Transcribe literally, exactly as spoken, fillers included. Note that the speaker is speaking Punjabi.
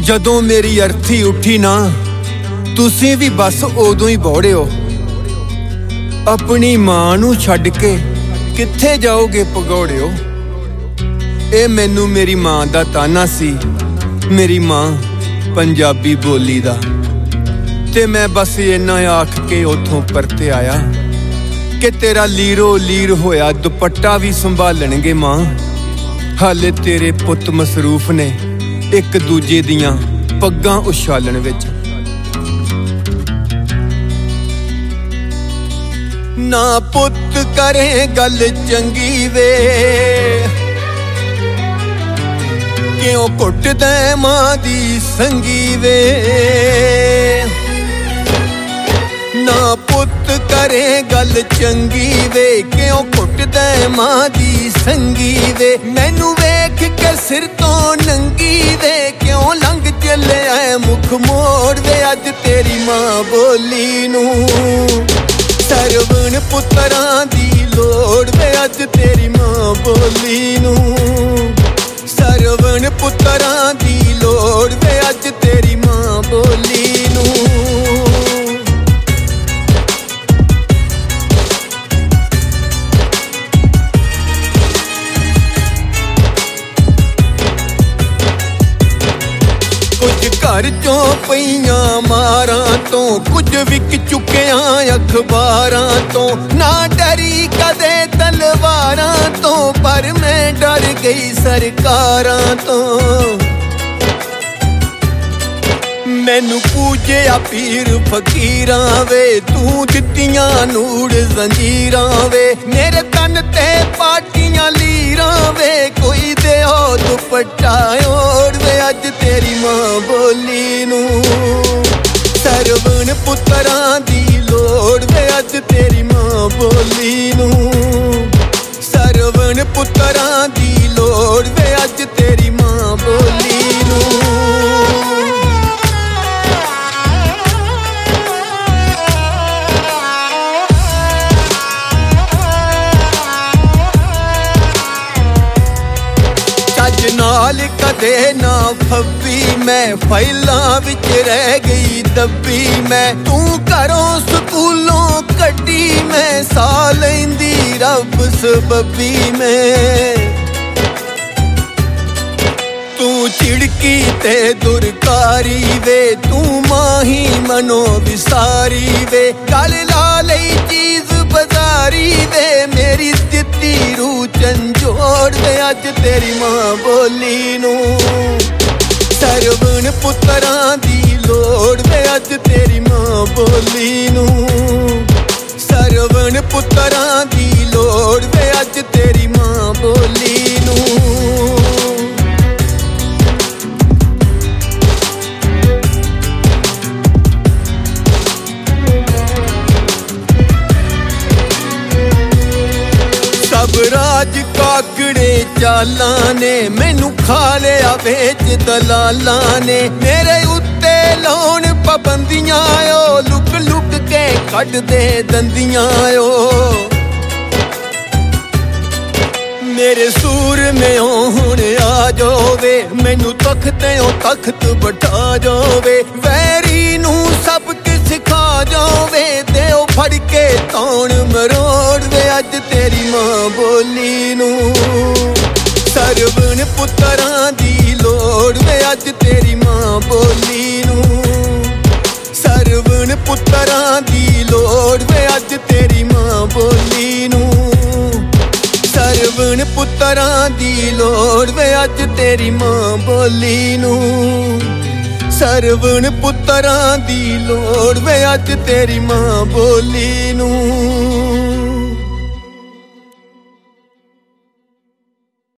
ਜਦੋਂ ਮੇਰੀ ਅਰਥੀ ਉੱਠੀ ਨਾ ਤੁਸੀਂ ਵੀ ਬਸ ਉਦੋਂ ਹੀ ਬੋੜਿਓ। ਆਪਣੀ ਮਾਂ ਨੂੰ ਛੱਡ ਕੇ ਕਿੱਥੇ ਜਾਓਗੇ ਭਗੌੜਿਓ। ਇਹ ਮੈਨੂੰ ਮੇਰੀ ਮਾਂ ਦਾ ਤਾਨਾ ਸੀ, ਮੇਰੀ ਮਾਂ ਪੰਜਾਬੀ ਬੋਲੀ ਦਾ। ਤੇ ਮੈਂ ਬਸ ਇੰਨਾ ਆਖ ਕੇ ਉੱਥੋਂ ਪਰਤੇ ਆਇਆ ਕਿ ਤੇਰਾ ਲੀਰੋ ਲੀਰ ਹੋਇਆ ਦੁਪੱਟਾ ਵੀ ਸੰਭਾਲਣਗੇ ਮਾਂ। ਹਾਲੇ ਤੇਰੇ ਪੁੱਤ ਮਸਰੂਫ ਨੇ ਇੱਕ ਦੂਜੇ ਦੀਆਂ ਪੱਗਾਂ ਉਛਾਲਣ ਵਿੱਚ। ਨਾ ਪੁੱਤ ਕਰੇ ਗੱਲ ਚੰਗੀ ਵੇ, ਕਿਉਂ ਘੁੱਟਦਾ ਮਾਂ ਦੀ ਸੰਗੀ ਵੇ। ਨਾ ਪੁੱਤ ਕਰੇ ਗੱਲ ਚੰਗੀ ਵੇ, ਕਿਉਂ ਘੁੱਟਦਾ ਮਾਂ ਦੀ ਸੰਗੀ ਵੇ। ਮੈਨੂੰ ਵੇਖ ਕੇ ਸਿਰ ਤੋਂ ਨੰਗੀ ਵੇ, ਕਿਉਂ ਲੰਘ ਚੱਲਿਆ ਮੁਖ ਮੋੜ ਵੇ। ਅੱਜ ਤੇਰੀ ਮਾਂ ਬੋਲੀ ਨੂੰ ਸਰਵਣ ਪੁੱਤਰਾਂ ਦੀ ਲੋੜ ਵੇ। ਅੱਜ ਤੇਰੀ ਮਾਂ ਬੋਲੀ ਨੂੰ ਸਰਵਣ ਪੁੱਤਰਾਂ ਦੀ ਲੋੜ ਵੇ। ਅੱਜ ਤੇਰੀ ਮਾਂ ਬੋਲੀ ਨੂੰ। ਕੁਝ ਘਰ ਚੋਂ ਪਈਆਂ ਮਾਰਾਂ ਤੋਂ, ਕੁਝ ਵਿਕ ਚੁੱਕਿਆ ਅਖਬਾਰਾਂ ਤੋਂ। ਨਾ ਡਰੀ ਕਦੇ ਤਲਵਾਰਾਂ ਤੋਂ, ਪਰ ਮੈਂ ਡਰ ਗਈ ਸਰਕਾਰਾਂ ਤੋਂ। ਮੈਨੂੰ ਪੂਜਿਆ ਪੀਰ ਫਕੀਰਾਂ ਵੇ, ਤੂੰ ਦਿੱਤੀਆਂ ਨੂੜ ਜ਼ੰਜੀਰਾਂ ਵੇ। ਮੇਰੇ ਤਨ ਤੇ ਪਾਟੀਆਂ ਲੀਰਾਂ ਵੇ, ਕੋਈ ਦਿਓ ਦੁਪੱਟਾ ਓੜ ਵੇ। ਅੱਜ ਤੇਰੀ ਮਾਂ ਬੋਲੀ ਨੂੰ ਸਰਵਣ ਪੁੱਤਰਾਂ ਦੀ ਲੋੜ ਵੇ। ਅੱਜ ਤੇਰੀ ਮਾਂ ਬੋਲੀ ਨੂੰ ਸਰਵਣ ਪੁੱਤਰਾਂ ਦੀ ਲੋੜ ਵੇ। ਅੱਜ ਤੇਰੀ ਮਾਂ ਬੋਲੀ ਨੂੰ। ਨਾਲ ਕਦੇ ਨਾ ਫੱਬੀ ਮੈਂ, ਫਾਈਲਾਂ ਵਿੱਚ ਰਹਿ ਗਈ ਦੱਬੀ ਮੈਂ। ਤੂੰ ਘਰੋਂ ਸਕੂਲੋਂ ਕੱਢੀ ਮੈਂ, ਸਾਹ ਲੈਂਦੀ ਰੱਬ ਸਬੱਬੀ ਮੈਂ। ਤੂੰ ਝਿੜਕੀ ਤੇ ਦੁਰਕਾਰੀ ਵੇ, ਤੂੰ ਮਾਹੀ ਮਨੋ ਵਿਸਾਰੀ ਵੇ। ਗਲ ਲਾ ਲਈ ਚੀਜ਼ ਬਜ਼ਾਰੀ ਵੇ, ਮੇਰੀ ਦਿੱਤੀ ਰੂਹ ਝੰਜੋੜ ਵੇ। ਅੱਜ ਤੇਰੀ ਮਾਂ ਬੋਲੀ ਨੂੰ ਸਰਵਣ ਪੁੱਤਰਾਂ ਦੀ ਲੋੜ ਵੇ। ਅੱਜ ਤੇਰੀ ਮਾਂ ਬੋਲੀ ਨੂੰ ਸਰਵਣ ਪੁੱਤਰਾਂ ਦੀ ਲੋੜ ਵੇ। ਅੱਜ ਤੇਰੀ ਮਾਂ ਬੋਲੀ ਨੂੰ। ਸਭ ਰਾਜ ਕਾਕੜੇ ਚਾਲਾਂ ਨੇ, ਮੈਨੂੰ ਖਾ ਲਿਆ ਵੇਚ ਦਲਾਲਾਂ ਨੇ। ਮੇਰੇ ਉੱਤੇ ਲਾਉਣ ਪਾਬੰਦੀਆਂ ਓ, ਲੁਕ ਲੁਕ ਕੇ ਕੱਢਦੇ ਦੰਦੀਆਂ ਓ। ਮੇਰੇ ਸੂਰਮਿਓ ਹੁਣ ਆ ਜਾਵੇ, ਮੈਨੂੰ ਤਖਤਿਓ ਤਖਤ ਬਿਠਾ ਜਾਵੇ। ਵੈਰੀ ਨੂੰ ਸਭ ਸਿਖਾ ਜਾਵੇ, ਦਿਓ ਫੜ ਕੇ ਤੌਣ ਮਰੋੜ ਵੇ। ਅੱਜ ਤੇਰੀ ਮਾਂ ਬੋਲੀ ਨੂੰ ਸਰਵਣ ਪੁੱਤਰਾਂ ਦੀ ਲੋੜ ਵੇ। ਅੱਜ ਤੇਰੀ ਮਾਂ ਬੋਲੀ ਨੂੰ ਸਰਵਣ ਪੁੱਤਰਾਂ ਦੀ ਲੋੜ ਵੇ। ਅੱਜ ਤੇਰੀ ਮਾਂ ਬੋਲੀ ਨੂੰ ਸਰਵਣ ਪੁੱਤਰਾਂ ਦੀ ਲੋੜ ਵੇ। ਅੱਜ ਤੇਰੀ ਮਾਂ ਬੋਲੀ ਨੂੰ ਸਰਵਣ ਪੁੱਤਰਾਂ ਦੀ ਲੋੜ ਵੇ। ਅੱਜ ਤੇਰੀ ਮਾਂ ਬੋਲੀ ਨੂੰ।